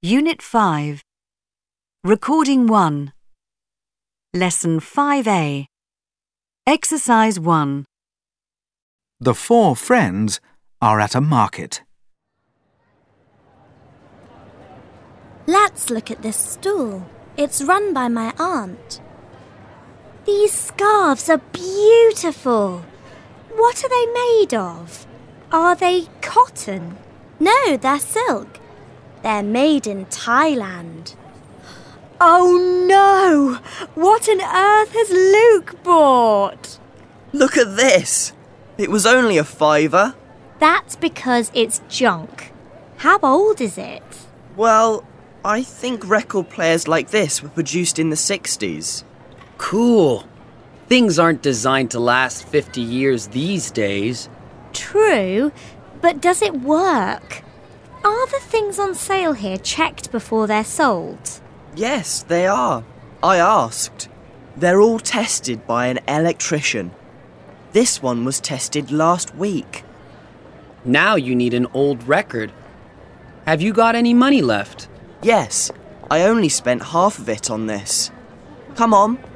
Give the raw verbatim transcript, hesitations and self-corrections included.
Unit five. Recording one. Lesson five A. Exercise one. The four friends are at a market. Let's look at this stall. It's run by my aunt. These scarves are beautiful. What are they made of? Are they cotton? No, they're silk. They're made in Thailand. Oh no! What on earth has Luke bought? Look at this! It was only a fiver. That's because it's junk. How old is it? Well, I think record players like this were produced in the sixties. Cool. Things aren't designed to last fifty years these days. True, but does it work? Are the things on sale here checked before they're sold? Yes, they are. I asked. They're all tested by an electrician. This one was tested last week. Now you need an old record. Have you got any money left? Yes, I only spent half of it on this. Come on,